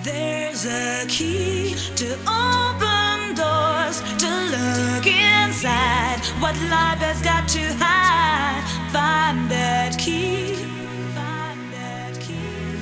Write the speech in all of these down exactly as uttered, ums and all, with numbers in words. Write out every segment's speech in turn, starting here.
There's a key to open doors, to look inside what life has got to hide. Find that key. Find that key.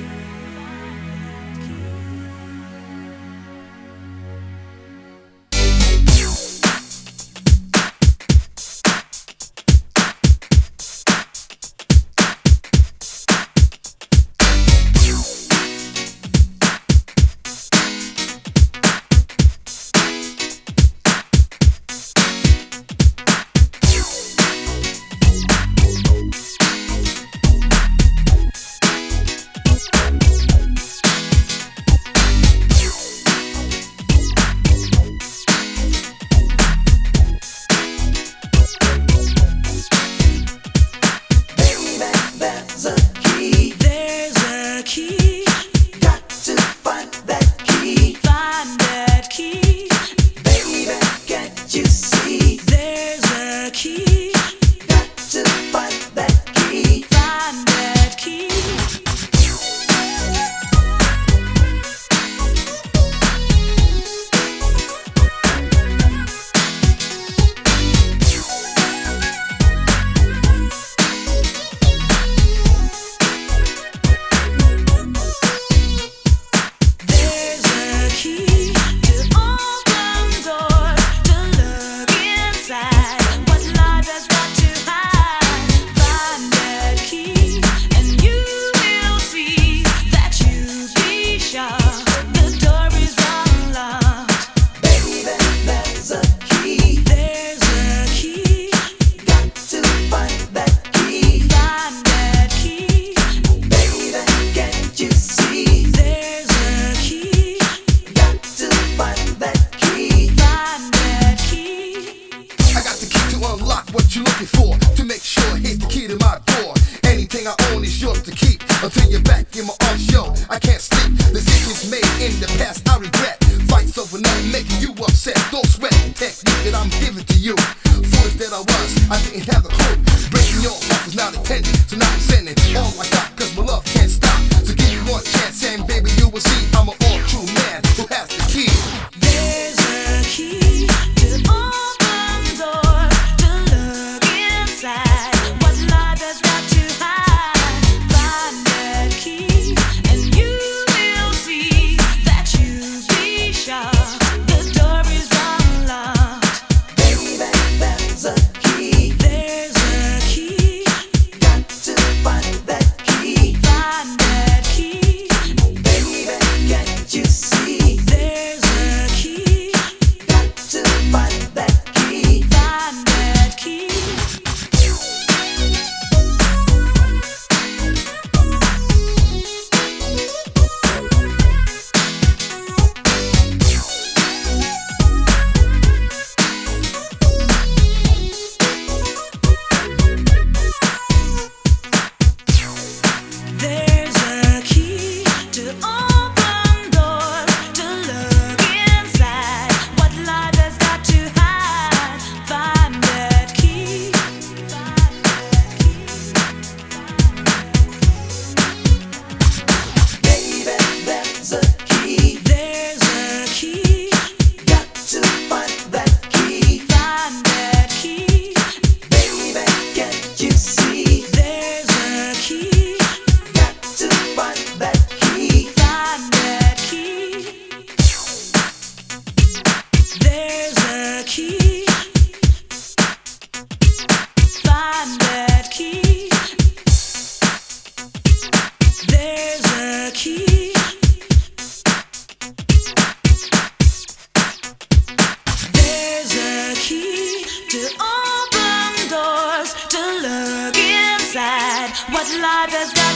What you looking for to make sure here's the key to my door. Anything I own is yours to keep until you're back in my arms. Yo, I can't sleep. Decisions made in the past I regret. Fights over nothing making you upset. Don't sweat the technique that I'm giving to you. Foolish that I was, I didn't have the clue. Breaking your heart was not intended, so now I'm sending all I got, cause my love can't stop. So give me one chance and baby you will see I'm an all true man who has the key. There's a key to open doors, to look inside what life has got to hide. Find that key and you will see that you be sure the door is unlocked. Baby, there's a key. There's a key. Got to find that key. Find that key. Baby, can't you see? There's a key. Got to find that key. Find that key. There's a key to open doors, to look inside what life has got to hide. Find that key. Find that key. Baby, there's a key. There's a key. Got to find that key. Find that key. Baby, can't you see? There's a key. Got to find that key. Find that key. There's a key. Find that key. There's a key. There's a key to open doors, to look inside what life has got